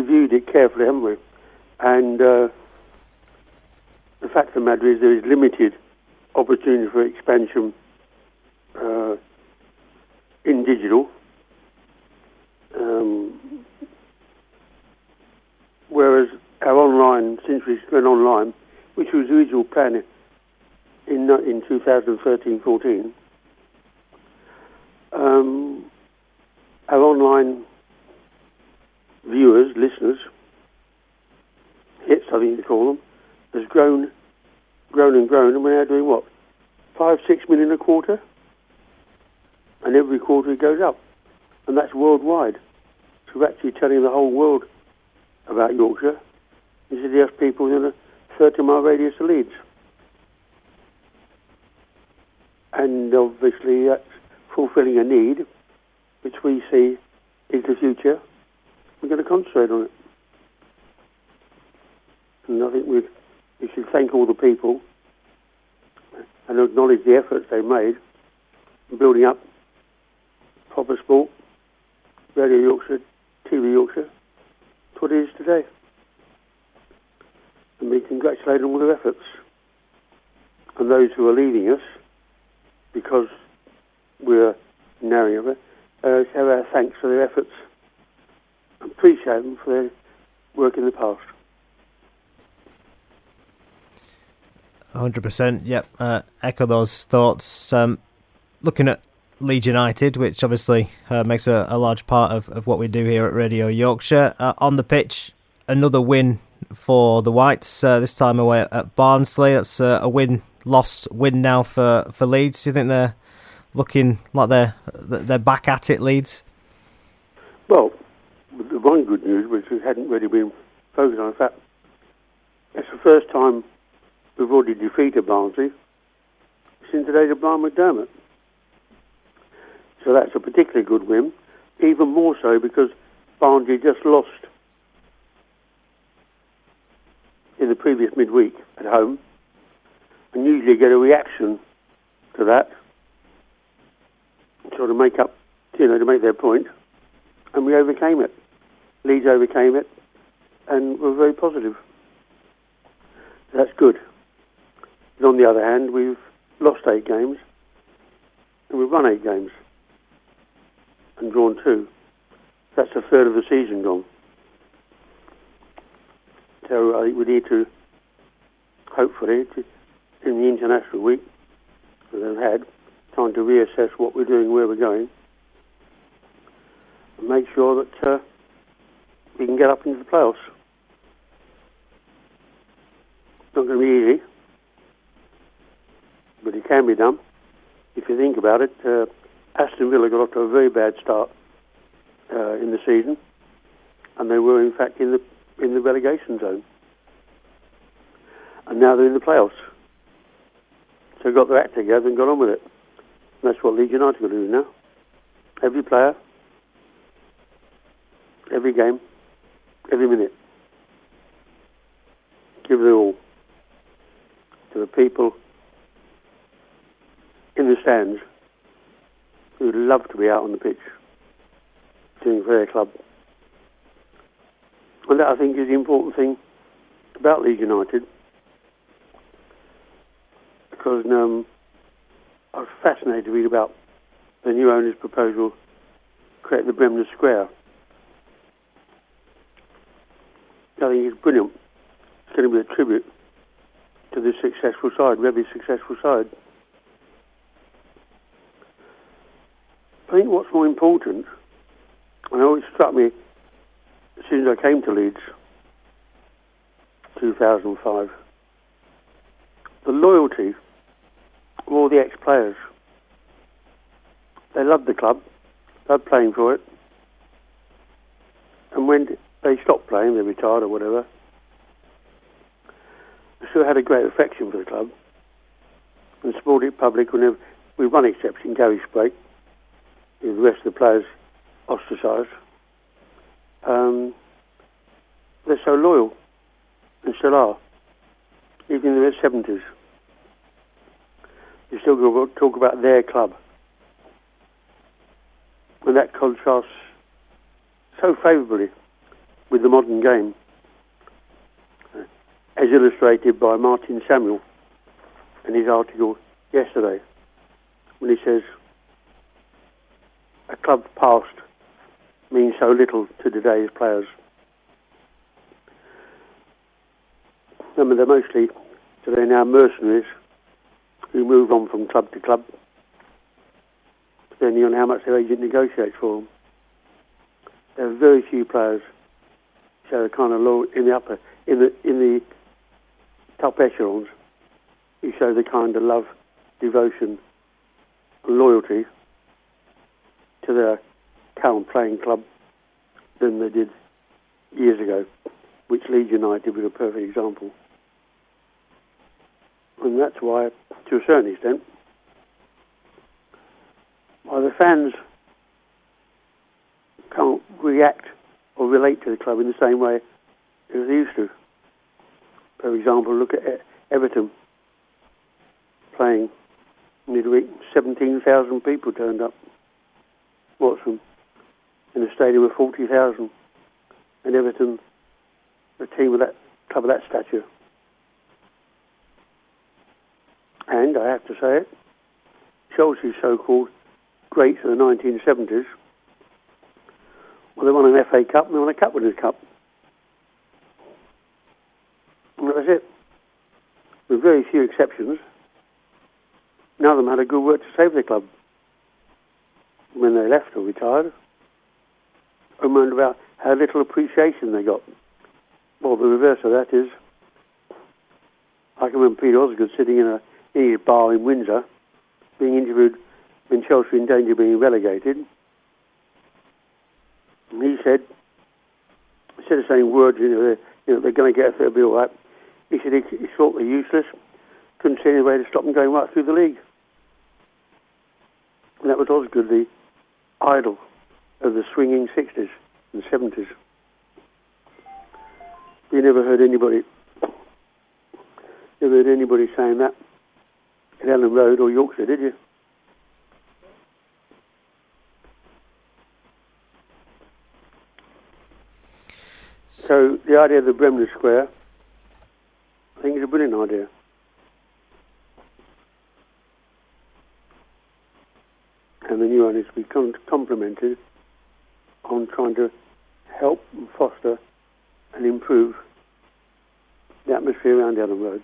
reviewed it carefully, haven't we? And the fact of the matter is there is limited opportunity for expansion in digital. Whereas our online, since we went online, which was the original plan in 2013-14, our online viewers, listeners, hits I think you call them, has grown and grown, and we're now doing what? 5-6 million a quarter? And every quarter it goes up. And that's worldwide. So we're actually telling the whole world about Yorkshire. This is just people within a 30-mile radius of Leeds. And obviously that's fulfilling a need, which we see is the future. We're going to concentrate on it. And I think we should thank all the people and acknowledge the efforts they've made in building up proper sport, Radio Yorkshire, TV Yorkshire, to what it is today. And we congratulate on all their efforts. And those who are leaving us, because we're narrowing it, have our thanks for their efforts. Appreciate them for their work in the past. 100%, yep. Echo those thoughts. Looking at Leeds United, which obviously makes a large part of what we do here at Radio Yorkshire. On the pitch, another win for the Whites, this time away at Barnsley. That's a win-loss win now for Leeds. Do you think they're looking like they're back at it, Leeds? Well, the one good news, which we hadn't really been focused on, in fact, it's the first time we've already defeated Barnsley since the days of Brian McDermott. So that's a particularly good win, even more so because Barnsley just lost in the previous midweek at home, and usually get a reaction to that, sort of make up, to make their point, and we overcame it. Leeds overcame it, and we're very positive. That's good. But on the other hand, we've lost 8 games, and we've won 8 games, and drawn 2. That's a third of the season gone. So I think we need to, hopefully, in the international week, that they've had, time to reassess what we're doing, where we're going, and make sure that we can get up into the playoffs. It's not going to be easy, but it can be done. If you think about it, Aston Villa got off to a very bad start in the season, and they were in fact in the relegation zone, and now they're in the playoffs. So got their act together and got on with it. And that's what Leeds United are doing now. Every player, every game, every minute, give it all to the people in the stands who love to be out on the pitch doing for their club. And that, I think, is the important thing about Leeds United, because I was fascinated to read about the new owner's proposal to create the Bremner Square. I think it's brilliant. It's going to be a tribute to this successful side, very successful side. I think what's more important, and it always struck me as soon as I came to Leeds, 2005, the loyalty of all the ex-players. They loved the club, loved playing for it, and when they stopped playing, they retired or whatever, they still had a great affection for the club and supported it public whenever, with one exception, Gary Sprake, with the rest of the players ostracised. They're so loyal, and still are, even in their 70s. You still go talk about their club. And that contrasts so favourably with the modern game, as illustrated by Martin Samuel in his article yesterday, when he says, a club's past means so little to today's players. I mean, they're mostly today now mercenaries who move on from club to club, depending on how much their agent negotiates for them. There are very few players who show the kind of low in the top echelons who show the kind of love, devotion, and loyalty to their current playing club than they did years ago, which Leeds United was a perfect example. And that's why, to a certain extent, why the fans can't react or relate to the club in the same way as they used to. For example, look at Everton playing midweek. 17,000 people turned up. Watch them in a stadium of 40,000. And Everton, a team of that club of that stature. And I have to say it, Chelsea's so-called greats of the 1970s, well, they won an FA Cup and they won a Cup Winners' Cup. And that was it. With very few exceptions, none of them had a good word to say for the club when they left or retired, and moaned about how little appreciation they got. Well, the reverse of that is, I can remember Peter Osgood sitting in his bar in Windsor, being interviewed when Chelsea were in danger of being relegated. And he said, instead of saying words, they're going to get us, they'll be all right, he said he thought they're useless, couldn't see any way to stop them going right through the league. And that was Osgood, the idol of the swinging 60s and 70s. You never heard anybody saying that at Ellen Road or Yorkshire, did you? So the idea of the Bremner Square, I think, is a brilliant idea. And the new one is to be complemented on trying to help and foster and improve the atmosphere around Ellen Road.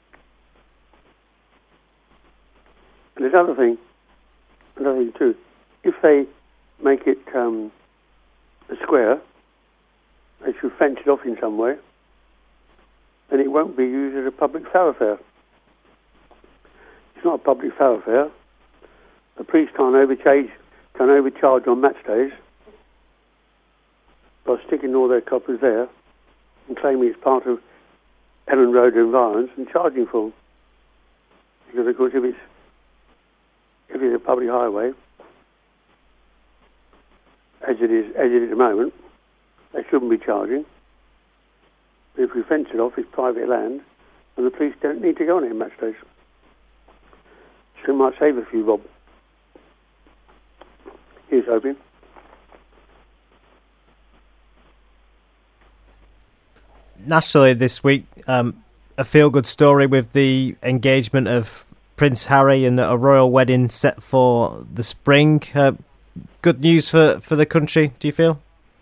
And there's another thing too. If they make it a square, they should fence it off in some way, and it won't be used as a public thoroughfare. It's not a public thoroughfare. The police can't overcharge on match days by sticking all their coppers there and claiming it's part of Ellen Road environs and charging for them. Because of course, if it's a public highway, as it is at the moment, they shouldn't be charging. But if we fence it off, it's private land, and the police don't need to go on it in match days. So we might save a few bob. Here's hoping. Naturally, this week, a feel-good story with the engagement of Prince Harry and a royal wedding set for the spring. Good news for the country, do you feel?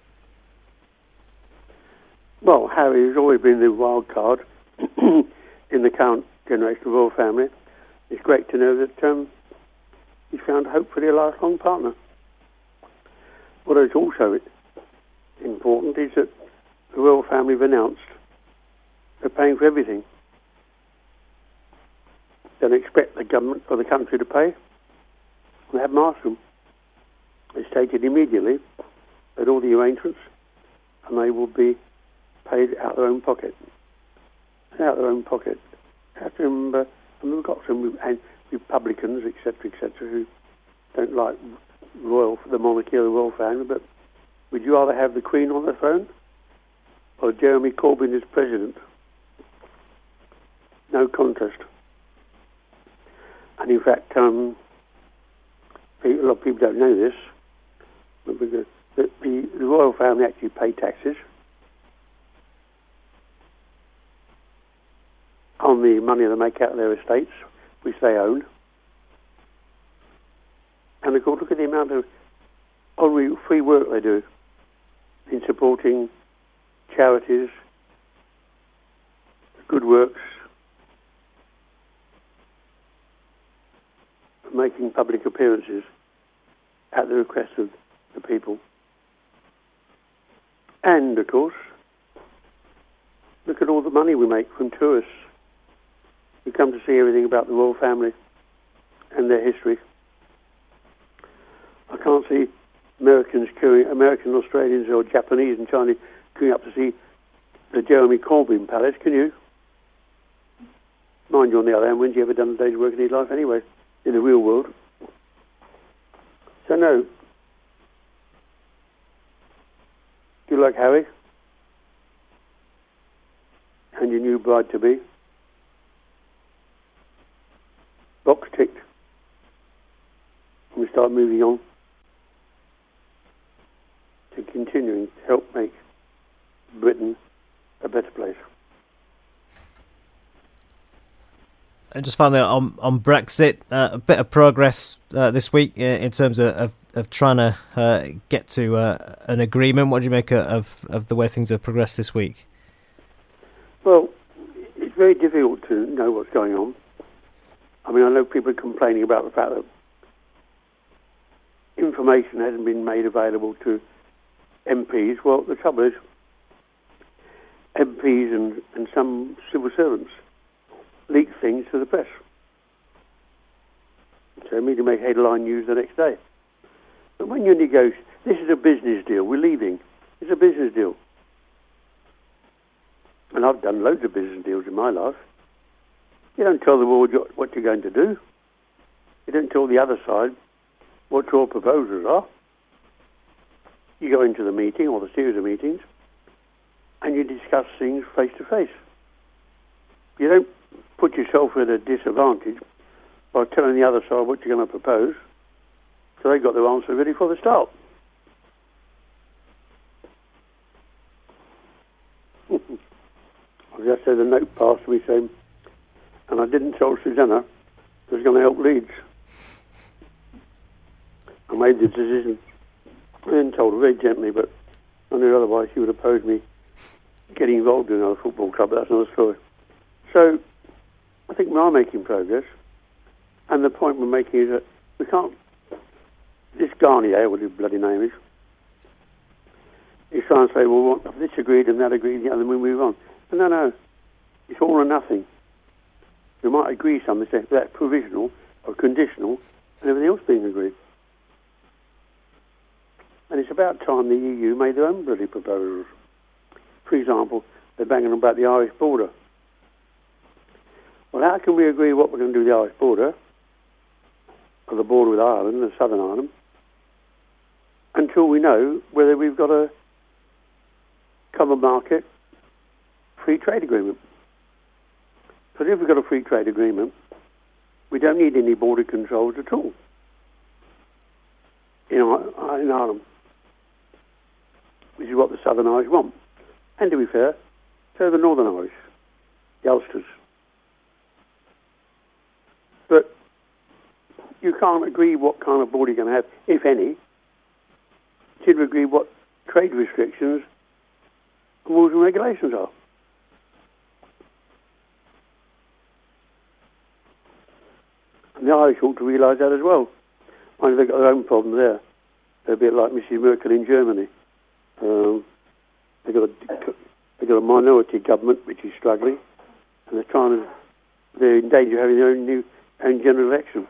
Well, Harry has always been the wild card in the current generation of the royal family. It's great to know that he's found hopefully a lifelong partner. What is also important is that the royal family have announced they're paying for everything. They don't expect the government or the country to pay. They haven't asked them. They stated immediately that all the arrangements, and they will be paid out of their own pocket. Out of their own pocket. You have to remember, and we've got some Republicans, etc., who don't like the monarchy or the royal family, but would you rather have the Queen on the throne or Jeremy Corbyn as president? No contest. And in fact, a lot of people don't know this, but the royal family actually pay taxes on the money they make out of their estates, which they own. And of course, look at the amount of free work they do in supporting charities, good works, making public appearances at the request of the people. And, of course, look at all the money we make from tourists who come to see everything about the royal family and their history. I can't see American, Australians or Japanese and Chinese queuing up to see the Jeremy Corbyn Palace, can you? Mind you, on the other hand, when's he ever done a day's work in his life anyway, in the real world? So no. Do you like Harry? And your new bride-to-be? Box ticked. And we start moving on to continuing to help make Britain a better place. And just finally on Brexit, a bit of progress this week in terms of trying to get to an agreement. What do you make of the way things have progressed this week? Well, it's very difficult to know what's going on. I mean, I know people are complaining about the fact that information hasn't been made available to MPs. Well, the trouble is, MPs and some civil servants leak things to the press. So me to make headline news the next day. But when you negotiate, this is a business deal. We're leaving. It's a business deal. And I've done loads of business deals in my life. You don't tell the world what you're going to do. You don't tell the other side what your proposals are. You go into the meeting or the series of meetings and you discuss things face to face. You don't put yourself at a disadvantage by telling the other side what you're going to propose, so they've got their answer ready for the start. I just had a note passed me saying, and I didn't tell Susanna I was going to help Leeds. I made the decision. I didn't tell her very gently, but I knew otherwise she would oppose me getting involved in another football club. That's another story. So I think we are making progress, and the point we're making is that we can't. This Garnier, whatever his bloody name is trying to say, well, we want this agreed and that agreed, and the other, we move on. But no, it's all or nothing. We might agree something, say that's provisional or conditional, and everything else being agreed. And it's about time the EU made their own bloody proposals. For example, they're banging on about the Irish border. Well, how can we agree what we're going to do with the Irish border, or the border with Ireland and Southern Ireland, until we know whether we've got a common market free trade agreement? Because if we've got a free trade agreement, we don't need any border controls at all in Ireland, which is what the Southern Irish want. And to be fair, so the Northern Irish, the Ulsters. But you can't agree what kind of border you're going to have, if any, until you agree what trade restrictions, rules and regulations are. And the Irish ought to realise that as well. Mind they've got their own problem there. They're a bit like Mrs. Merkel in Germany. They've got a minority government which is struggling, and they're in danger of having their own general election.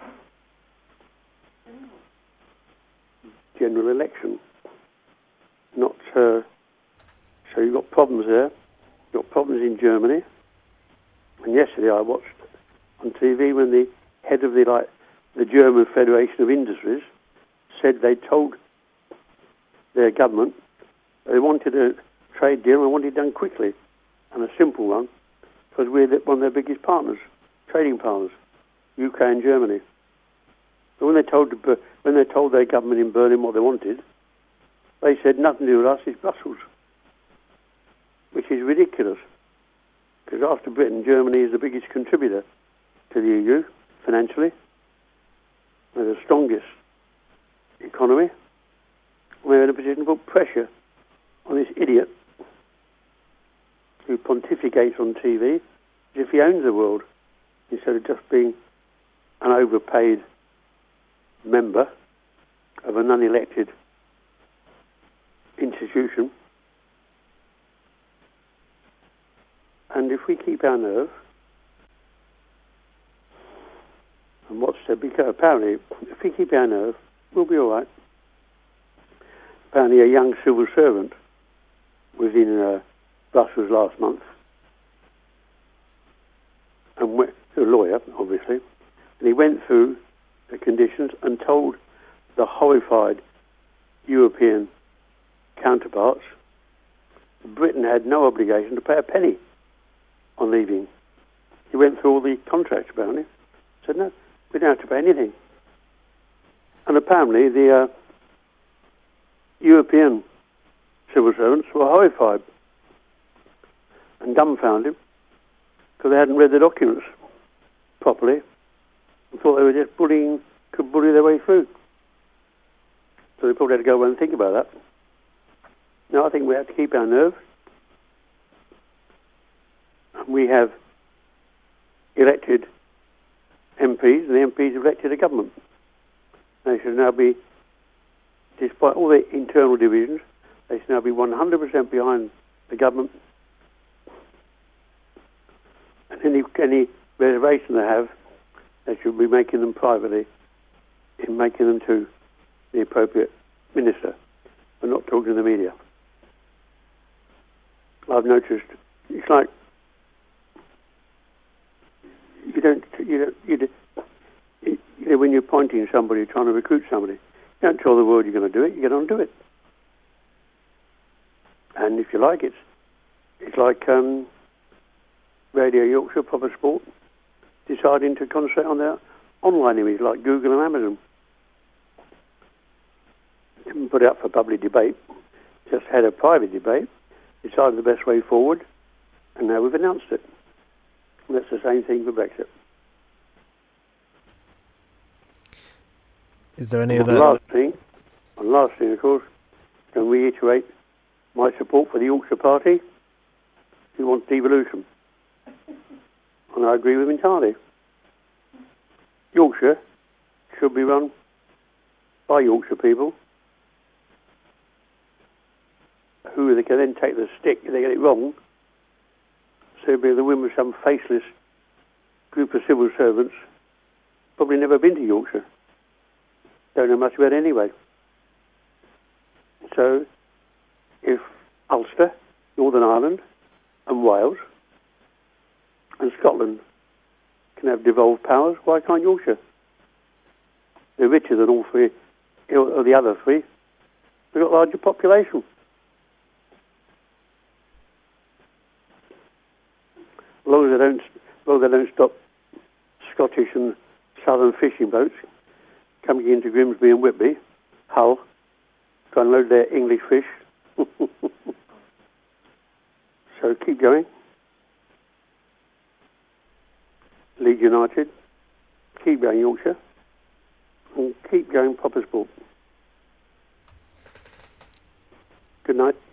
General election. Not so you've got problems there. You've got problems in Germany. And yesterday I watched on TV when the head of the German Federation of Industries said they told their government they wanted a trade deal and wanted it done quickly, and a simple one, because we're one of their biggest partners, trading partners, UK and Germany. So when they told their government in Berlin what they wanted, they said nothing to do with us, it's Brussels, which is ridiculous, because after Britain, Germany is the biggest contributor to the EU financially. They're the strongest economy. We're in a position to put pressure on this idiot who pontificates on TV as if he owns the world, instead of just being an overpaid member of an unelected institution. And if we keep our nerve, and what's said, because apparently, if we keep our nerve, we'll be all right. Apparently, a young civil servant was in Brussels last month, and went to a lawyer, obviously, and he went through the conditions and told the horrified European counterparts Britain had no obligation to pay a penny on leaving. He went through all the contracts, apparently. Said, no, we don't have to pay anything. And apparently the European civil servants were horrified and dumbfounded because they hadn't read the documents properly and thought they were just could bully their way through. So they probably had to go away and think about that. Now, I think we have to keep our nerve. We have elected MPs, and the MPs have elected a government. They should now be, despite all the internal divisions, they should now be 100% behind the government. And any reservation they have, they should be making them privately, in making them to the appropriate minister, and not talking to the media. I've noticed it's like when you're pointing somebody, trying to recruit somebody, you don't tell the world you're going to do it. You get on and do it. And if you like, it's like Radio Yorkshire, Proper Sport, deciding to concentrate on their online image, like Google and Amazon. Didn't put it up for public debate, just had a private debate, decided the best way forward, and now we've announced it. And that's the same thing for Brexit. Is there any other... One last thing, of course, can reiterate my support for the Yorkshire Party, who wants devolution. And I agree with him entirely. Yorkshire should be run by Yorkshire people, who they can then take the stick if they get it wrong. So it'll be the win with some faceless group of civil servants, probably never been to Yorkshire, don't know much about it anyway. So if Ulster, Northern Ireland and Wales and Scotland can have devolved powers, why can't Yorkshire? They're richer than all three, or the other three. They've got larger population. As long as they don't stop Scottish and southern fishing boats coming into Grimsby and Whitby, Hull, to unload their English fish. So keep going. Leeds United, keep going Yorkshire, and keep going Proper Sport. Good night.